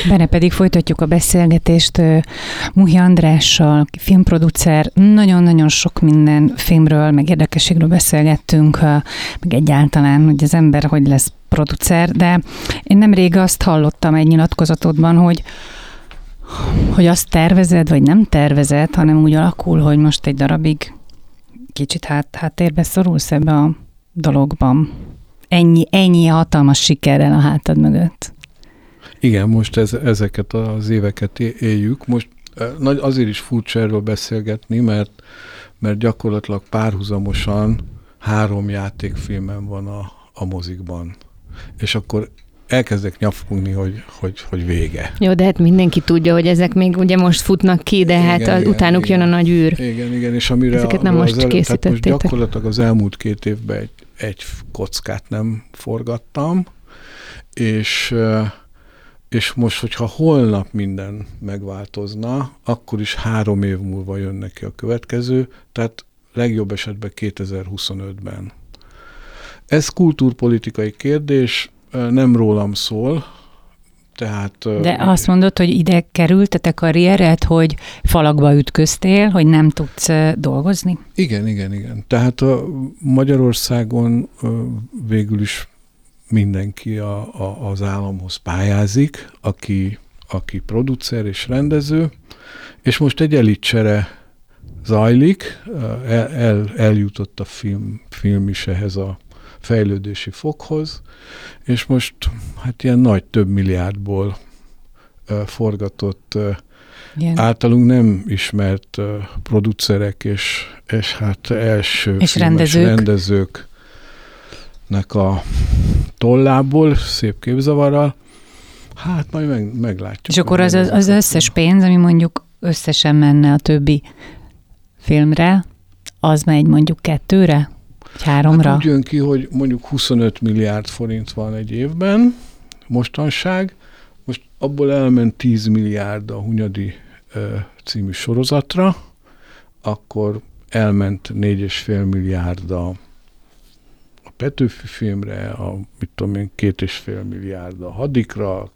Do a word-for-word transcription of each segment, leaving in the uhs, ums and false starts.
Benne pedig folytatjuk a beszélgetést Muhi Andrással, filmproducer. Nagyon-nagyon sok minden filmről, meg érdekességről beszélgettünk, meg egyáltalán, hogy az ember hogy lesz producer, de én nemrég azt hallottam egy nyilatkozatodban, hogy hogy azt tervezed, vagy nem tervezed, hanem úgy alakul, hogy most egy darabig kicsit hát, háttérbe szorulsz ebbe a dologban. Ennyi, ennyi hatalmas sikerrel a hátad mögött. Igen, most ez, ezeket az éveket éljük. Most azért is furcsa erről beszélgetni, mert, mert gyakorlatilag párhuzamosan három játékfilmem van a, a mozikban. És akkor elkezdek nyafogni, hogy, hogy, hogy vége. Jó, de hát mindenki tudja, hogy ezek még ugye most futnak ki, de hát igen, az, igen, utánuk igen, jön a nagy űr. Igen, igen, és amire ezeket nem a, most el, készítettétek. Tehát most gyakorlatilag az elmúlt két évben egy, egy kockát nem forgattam, és, és most, hogyha holnap minden megváltozna, akkor is három év múlva jön neki a következő, tehát legjobb esetben kétezer-huszonötben. Ez kultúrpolitikai kérdés, nem rólam szól, tehát... De azt mondod, hogy ide került a te karriered, hogy falakba ütköztél, hogy nem tudsz dolgozni? Igen, igen, igen. Tehát a Magyarországon végül is mindenki a, a, az államhoz pályázik, aki, aki producer és rendező, és most egy elitcsere zajlik, el, el, eljutott a film, film is ehhez a fejlődési fokhoz, és most hát ilyen nagy több milliárdból uh, forgatott, uh, általunk nem ismert uh, producerek és, és hát első és rendezők. rendezőknek a tollából, szép képzavarral, hát majd meg, meglátjuk. És akkor az, az összes pénz, ami mondjuk összesen menne a többi filmre, az megy mondjuk kettőre? Háromra? Hát úgy jön ki, hogy mondjuk huszonöt milliárd forint van egy évben, mostanság, most abból elment tíz milliárd a Hunyadi ö, című sorozatra, akkor elment négy és fél milliárd a, a Petőfi filmre, a mit tudom én, két és fél milliárd a Hadikra,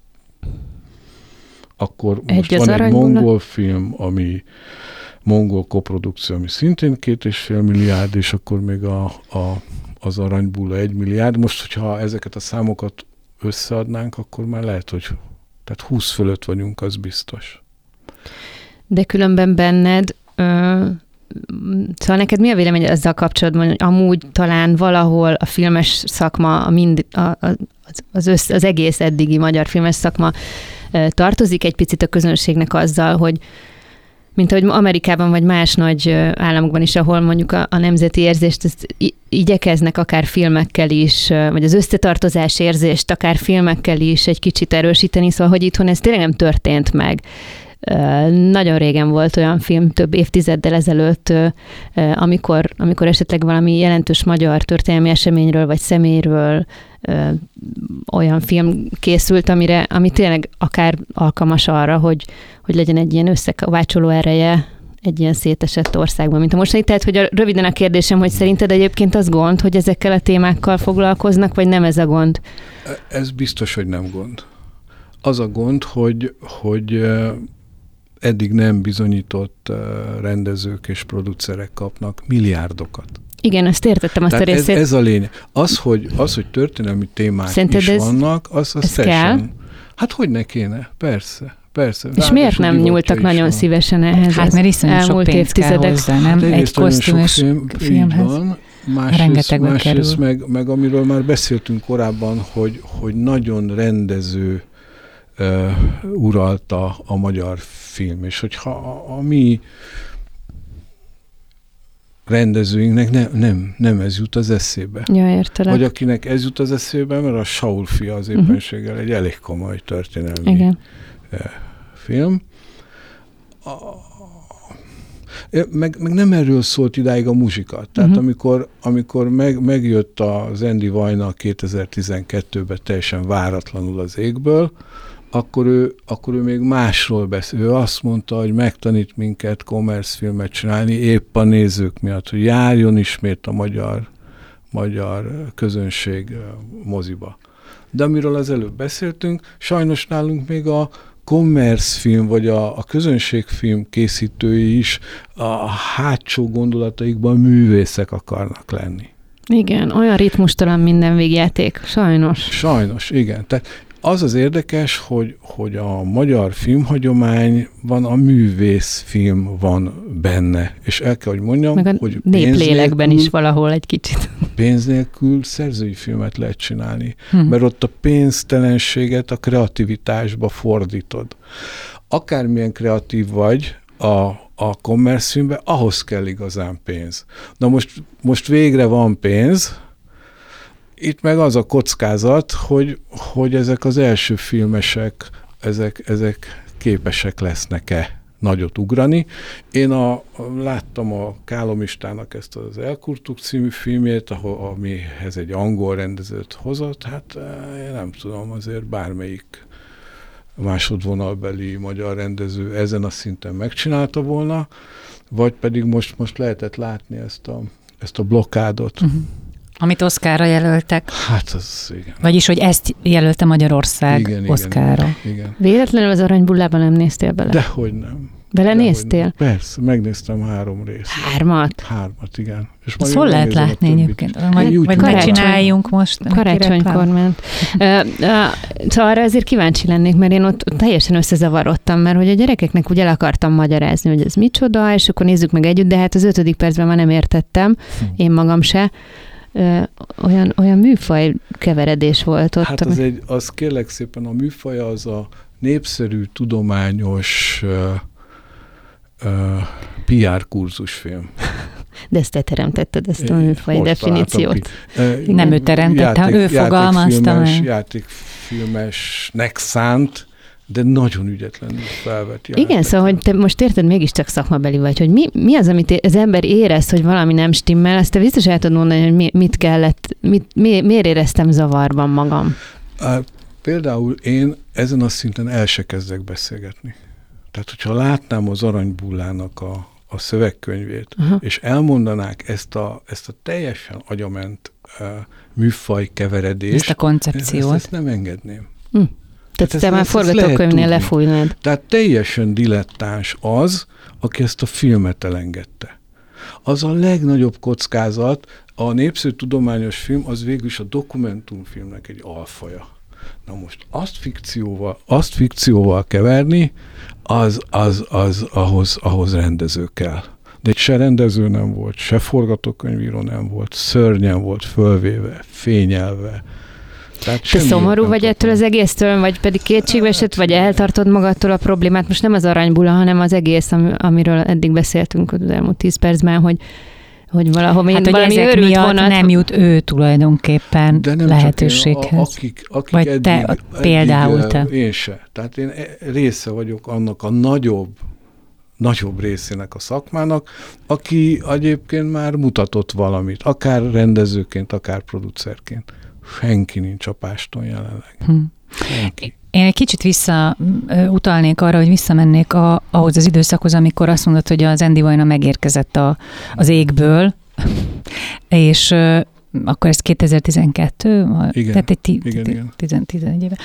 akkor egy most van egy mongol film, ami mongol koprodukció, ami szintén két és fél milliárd, és akkor még a, a, az Aranybulla egy milliárd. Most, hogyha ezeket a számokat összeadnánk, akkor már lehet, hogy tehát húsz fölött vagyunk, az biztos. De különben benned, ö, szóval neked mi a vélemény ezzel kapcsolatban, hogy amúgy talán valahol a filmes szakma, a mind, a, a, az, össz, az egész eddigi magyar filmes szakma ö, tartozik egy picit a közönségnek azzal, hogy mint ahogy Amerikában vagy más nagy államokban is, ahol mondjuk a, a nemzeti érzést ezt igyekeznek akár filmekkel is, vagy az összetartozás érzést akár filmekkel is egy kicsit erősíteni, szóval hogy itthon ez tényleg nem történt meg. Nagyon régen volt olyan film, több évtizeddel ezelőtt, amikor, amikor esetleg valami jelentős magyar történelmi eseményről vagy személyről olyan film készült, amire, ami tényleg akár alkalmas arra, hogy, hogy legyen egy ilyen összekovácsoló ereje egy ilyen szétesett országban, mint a mostani. Tehát, hogy a, röviden a kérdésem, hogy szerinted egyébként az gond, hogy ezekkel a témákkal foglalkoznak, vagy nem ez a gond? Ez biztos, hogy nem gond. Az a gond, hogy, hogy eddig nem bizonyított rendezők és producerek kapnak milliárdokat. Igen, ezt értettem, azt Tehát a részét. Ez, ez a lényeg. Az, hogy, az, hogy történelmi témák Szerinted is ez, vannak, az, az teljesen... Hát hogy ne kéne? Persze. Persze. És miért nem nyúltak nagyon van. szívesen ehhez? Hát mert iszonyú sok pénz kell hozzá, nem? Hát egy kosztümös film, filmhez. Van. Másrészt, másrészt meg, meg amiről már beszéltünk korábban, hogy, hogy nagyon rendező uh, uralta a magyar film, és hogyha a, a mi rendezőinknek ne, nem, nem ez jut az eszébe. Ja, értelek. Vagy akinek ez jut az eszébe, mert a Saul fia az éppenséggel uh-huh. egy elég komoly történelmi Igen. film. A, meg, meg nem erről szólt idáig a muzsika. Tehát uh-huh. amikor, amikor meg, megjött az Andy Vajna kétezer-tizenkettőben teljesen váratlanul az égből, akkor ő, akkor ő még másról beszél. Ő azt mondta, hogy megtanít minket kommerszfilmet csinálni épp a nézők miatt, hogy járjon ismét a magyar, magyar közönség moziba. De amiről az előbb beszéltünk, sajnos nálunk még a commerce-film, vagy a, a közönségfilm készítői is a hátsó gondolataikban művészek akarnak lenni. Igen, olyan ritmustalan minden végjáték, sajnos. Sajnos, igen. Tehát az az érdekes, hogy, hogy a magyar filmhagyományban a művészfilm van benne. És el kell, hogy mondjam, meg a hogy néplélekben is valahol egy kicsit. Pénz nélkül szerzői filmet lehet csinálni. Hmm. Mert ott a pénztelenséget a kreativitásba fordítod. Akármilyen kreatív vagy a, a commerce filmben, ahhoz kell igazán pénz. Na most, most végre van pénz. Itt meg az a kockázat, hogy, hogy ezek az első filmesek, ezek, ezek képesek lesznek-e nagyot ugrani. Én a, láttam a Kálomistának ezt az Elkurtuk című filmjét, ahol, amihez egy angol rendezőt hozott, hát én nem tudom, azért bármelyik másodvonalbeli magyar rendező ezen a szinten megcsinálta volna, vagy pedig most, most lehetett látni ezt a, ezt a blokkádot. Uh-huh. Amit Oscarra jelöltek. Hát az, igen. Vagyis, hogy ezt jelölte Magyarország igen, Oscarra. Igen, igen. Véletlenül az Aranybullában nem néztél bele? Dehogy nem. Bele néztél? Nem. Persze, megnéztem három részt. Hármat? Hármat, igen. És ezt hol lehet látni egyébként? Vagy, vagy ne csináljunk most. Karácsonykor ment. uh, uh, szóval arra azért kíváncsi lennék, mert én ott, ott teljesen összezavarodtam, mert hogy a gyerekeknek úgy el akartam magyarázni, hogy ez micsoda, és akkor nézzük meg együtt, de hát az ötödik percben már nem értettem, hm. én magam se. Uh, olyan, olyan műfaj keveredés volt ott. Hát az, egy, az kérlek szépen, a műfaj az a népszerű, tudományos uh, uh, pé er kurzusfilm. De ezt te teremtetted, ezt a műfaj definíciót. Uh, nem ő teremtette, játék, ő fogalmazta meg. Játékfilmesnek szánt, de nagyon ügyetlenül felvett játék. Igen, szóval, hogy te most érted, mégiscsak szakmabeli vagy, hogy mi, mi az, amit az ember érez, hogy valami nem stimmel, azt te biztos el tudod mondani, hogy mi, mit kellett, mit, mi, miért éreztem zavarban magam? Uh, például én ezen a szinten el se kezdek beszélgetni. Tehát, hogyha látnám az Aranybullának a, a szövegkönyvét, uh-huh. és elmondanák ezt a, ezt a teljesen agyament uh, műfaj keveredést, ezt a koncepciót. Ezt, ezt nem engedném. Hm. Tehát te ezt, már forgatókönyvnél lefújnád. Tehát teljesen dilettáns az, aki ezt a filmet elengedte. Az a legnagyobb kockázat, a népszerű tudományos film, az végül is a dokumentumfilmnek egy alfaja. Na most azt fikcióval, azt fikcióval keverni, az, az, az ahhoz, ahhoz rendező kell. De se rendező nem volt, se forgatókönyvíró nem volt, szörnyen volt fölvéve, fényelve. Te szomorú vagy ettől az egésztől, vagy pedig kétségbe esett, vagy eltartod magadtól a problémát? Most nem az Aranybulla, hanem az egész, amiről eddig beszéltünk az elmúlt tíz percben, hogy, hogy valahol hát, valami hogy őrült vonat. Nem jut ő tulajdonképpen de nem lehetőséghez. Én, a, akik, akik vagy eddig, te, eddig, például te. Én se. Tehát én része vagyok annak a nagyobb, nagyobb részének a szakmának, aki egyébként már mutatott valamit, akár rendezőként, akár producerként. Senki nincs a páston jelenleg. Hm. Én egy kicsit visszautalnék arra, hogy visszamennék a, ahhoz az időszakhoz, amikor azt mondod, hogy az Andy Vajna megérkezett a, az égből, és uh, akkor ez kétezer-tizenkettő? Igen, tehát egy ti, igen, ti, igen. tizenegy éve.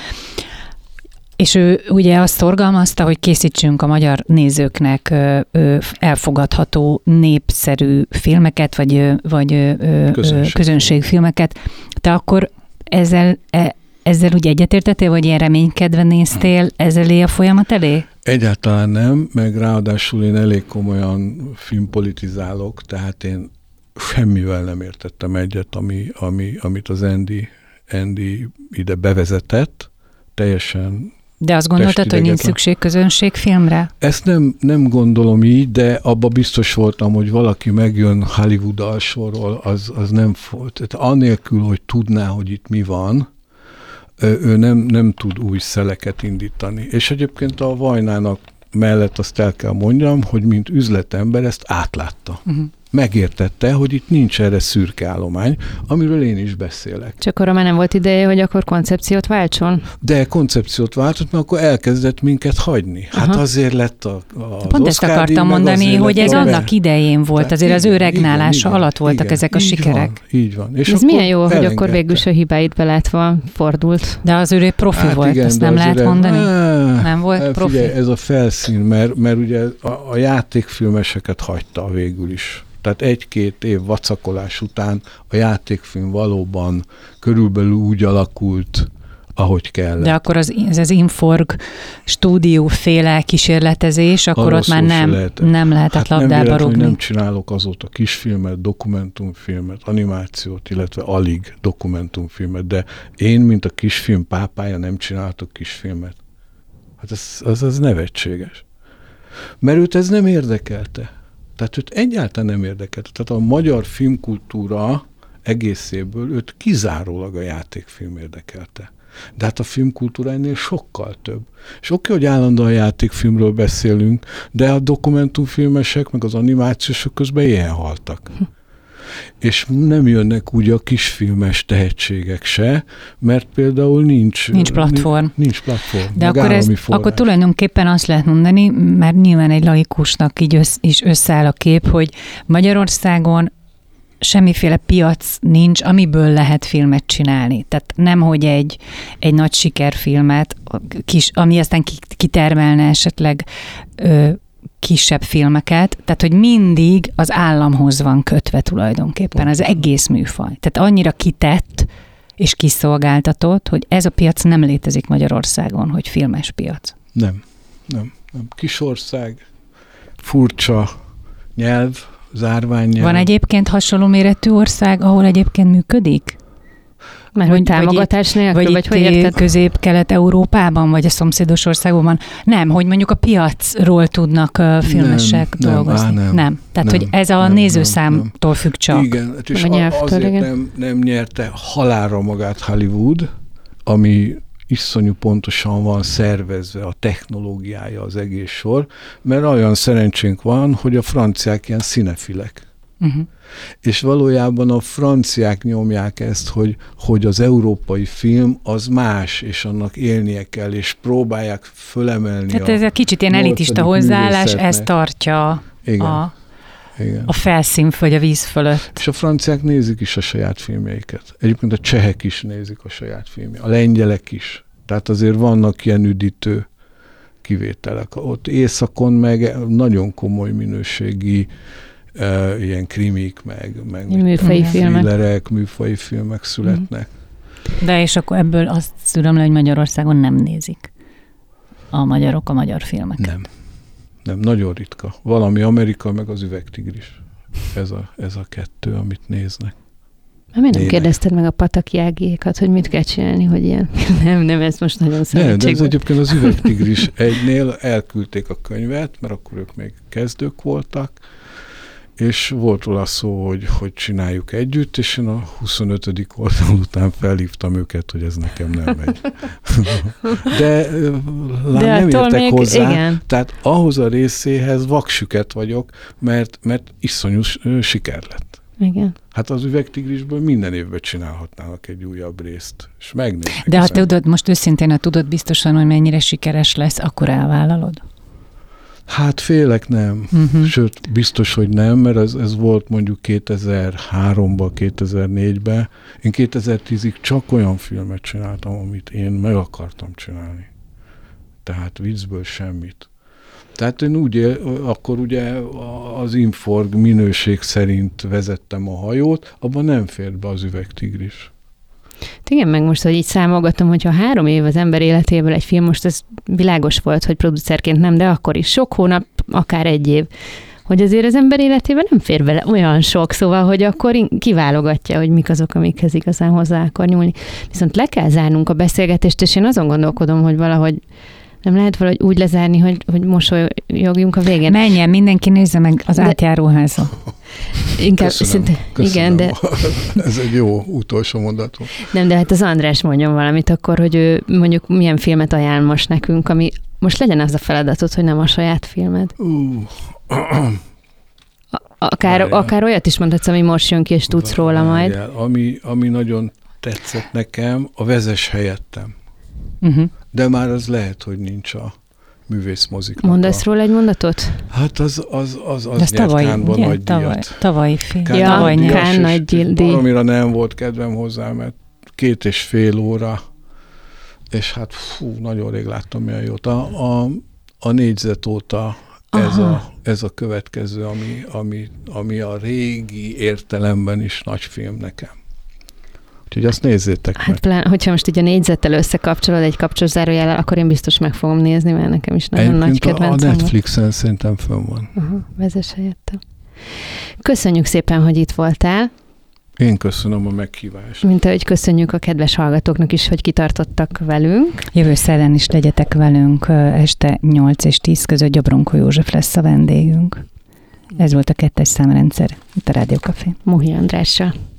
És ő ugye azt szorgalmazta, hogy készítsünk a magyar nézőknek ö, ö, elfogadható, népszerű filmeket, vagy, vagy ö, Közönség. közönségfilmeket. Te akkor ezzel, e, ezzel úgy egyetértettél, vagy ilyen reménykedve néztél ezzel a folyamat elé? Egyáltalán nem, meg ráadásul én elég komolyan filmpolitizálok, tehát én semmivel nem értettem egyet, ami, ami, amit az Andy, Andy ide bevezetett, teljesen. De azt gondoltad, hogy nincs szükség közönségfilmre? Ezt nem, nem gondolom így, de abba biztos voltam, hogy valaki megjön Hollywood alsóról, az, az nem volt. Tehát anélkül, hogy tudná, hogy itt mi van, ő nem, nem tud új szeleket indítani. És egyébként a Vajnának mellett azt el kell mondjam, hogy mint üzletember ezt átlátta. Uh-huh. Megértette, hogy itt nincs erre szürke állomány, amiről én is beszélek. Csak arra már nem volt ideje, hogy akkor koncepciót váltson? De koncepciót váltott, mert akkor elkezdett minket hagyni. Hát Aha. azért lett a, a Pont ezt akartam mondani, hogy ez annak idején volt, Tehát azért igen, az ő regnálása igen, alatt voltak igen, ezek a sikerek. Van, így van. És ez milyen jó, elengedte. Hogy akkor végül a hibáit belátva fordult. De az ő profi hát volt, igen, ezt nem lehet ő mondani? E, nem volt? tehát profi. Figyelj, ez a felszín, mert, mert ugye a, a játékfilmeseket hagyta végül is. Tehát egy-két év vacakolás után a játékfilm valóban körülbelül úgy alakult, ahogy kell. De akkor az, ez az Inforg stúdióféle kísérletezés, akkor arról ott már nem, lehetett. nem lehetett hát labdába nem rúgni. Nem csinálok azóta kisfilmet, dokumentumfilmet, animációt, illetve alig dokumentumfilmet, de én, mint a kisfilm pápája nem csináltok kisfilmet. Hát ez, az, az nevetséges. Mert őt ez nem érdekelte. Tehát őt egyáltalán nem érdekelte. Tehát a magyar filmkultúra egészéből őt kizárólag a játékfilm érdekelte. De hát a filmkultúra ennél sokkal több. És oké, hogy állandóan játékfilmről beszélünk, de a dokumentumfilmesek, meg az animációsok közben ilyen haltak. Hm. És nem jönnek úgy a kisfilmes tehetségek se, mert például nincs... Nincs platform. Nincs platform. De akkor, ez, akkor tulajdonképpen azt lehet mondani, mert nyilván egy laikusnak így össz, is összeáll a kép, hogy Magyarországon semmiféle piac nincs, amiből lehet filmet csinálni. Tehát nem, hogy egy, egy nagy sikerfilmet, kis, ami aztán kitermelne esetleg ö, kisebb filmeket, tehát hogy mindig az államhoz van kötve tulajdonképpen az egész műfaj. Tehát annyira kitett és kiszolgáltatott, hogy ez a piac nem létezik Magyarországon, hogy filmes piac. Nem, nem. nem. Kisország, furcsa nyelv, zárványnyelv. Van egyébként hasonló méretű ország, ahol egyébként működik? Mert hogy támogatás vagy nélkül, vagy, vagy hogy érted? Közép-Kelet-Európában, vagy a szomszédos országokban. Nem, hogy mondjuk a piacról tudnak uh, filmesek nem, dolgozni. Nem, á, nem, nem. Tehát, nem, hogy ez a nem, nézőszámtól nem. függ csak. Igen, és a nyelvtől, azért igen. nem, nem nyerte halálra magát Hollywood, ami iszonyú pontosan van szervezve a technológiája az egész sor, mert olyan szerencsénk van, hogy a franciák ilyen cinefilek. Uh-huh. És valójában a franciák nyomják ezt, hogy, hogy az európai film az más, és annak élnie kell, és próbálják fölemelni. Tehát ez a kicsit ilyen elitista hozzáállás, ez tartja Igen. a, Igen. a felszín vagy a víz fölött. És a franciák nézik is a saját filmjeiket. Egyébként a csehek is nézik a saját filmjeiket, a lengyelek is. Tehát azért vannak ilyen üdítő kivételek. Ott északon meg nagyon komoly minőségi uh, ilyen krimik, meg, meg műfaji filmek. thrillerek, műfaji filmek születnek. De és akkor ebből azt szülöm le, hogy Magyarországon nem nézik a magyarok a magyar filmeket. Nem. Nem, nagyon ritka. Valami Amerika, meg az Üvegtigris. Ez a, ez a kettő, amit néznek. Miért nem kérdezted meg a Pataki Ágiékat, hogy mit kell csinálni, hogy ilyen? Nem, nem, ez most nagyon szerencség. De ez egyébként az Üvegtigris egynél elküldték a könyvet, mert akkor ők még kezdők voltak, és volt róla szó, hogy, hogy csináljuk együtt, és én a huszonötödik oldal után felhívtam őket, hogy ez nekem nem megy. De, De nem értek még, hozzá, igen. Tehát ahhoz a részéhez vaksüket vagyok, mert, mert iszonyú siker lett. Igen. Hát az Üvegtigrisből minden évben csinálhatnának egy újabb részt, és megnéznek. De ha tudod, most őszintén, ha tudod biztosan, hogy mennyire sikeres lesz, akkor elvállalod? Hát félek nem. Uh-huh. Sőt, biztos, hogy nem, mert ez, ez volt mondjuk kétezer-háromban, kétezer-négyben. Én kétezer-tízig csak olyan filmet csináltam, amit én meg akartam csinálni. Tehát viccből semmit. Tehát én úgy, él, akkor ugye az Inforg minőség szerint vezettem a hajót, abban nem fért be az Üvegtigris. Igen, meg most, hogy így számolgatom, hogyha három év az ember életéből egy film, most ez világos volt, hogy producerként nem, de akkor is sok hónap, akár egy év, hogy azért az ember életében nem fér bele olyan sok, szóval, hogy akkor kiválogatja, hogy mik azok, amikhez igazán hozzá akar nyúlni. Viszont le kell zárnunk a beszélgetést, és én azon gondolkodom, hogy valahogy nem lehet valahogy úgy lezárni, hogy, hogy mosolyogjunk a végén. Menjen, mindenki nézze meg az de... átjáróházat. Inkább, köszönöm, szinte, köszönöm. Igen, de... Ez egy jó utolsó mondat. Nem, de hát az András mondjon valamit akkor, hogy ő mondjuk milyen filmet ajánl most nekünk, ami most legyen az a feladatot, hogy nem a saját filmed. Uh. Akár, akár olyat is mondhatsz, ami most jön ki, és tudsz róla majd. Ami, ami nagyon tetszett nekem, a Vezess helyettem. Uh-huh. De már az lehet, hogy nincs a művészmoziknak. Mondasz a... róla egy mondatot? Hát az, az, az, az nyert Kánban nagy díjat. Tavalyi film. Kán, ja, tavaly Kán nagy díj. Valamire nem volt kedvem hozzá, mert két és fél óra és hát fú, nagyon rég láttam milyen jót. A, a, a négyzet óta ez a, ez a következő, ami, ami, ami a régi értelemben is nagy film nekem. Úgyhogy azt nézzétek hát meg. Plán, hogyha most így a négyzettel összekapcsolod egy kapcsoló zárójellel, akkor én biztos meg fogom nézni, mert nekem is nagyon Egyébként nagy kedvencem. A Netflixen szerintem fönn van. Uh-huh, vezess helyettem. Köszönjük szépen, hogy itt voltál. Én köszönöm a meghívást. Mint ahogy köszönjük a kedves hallgatóknak is, hogy kitartottak velünk. Jövő szerdán is legyetek velünk, este nyolc és tíz között Gyabronkó József lesz a vendégünk. Ez volt a kettes számrendszer itt a Rádió Café. Muhi Andrással.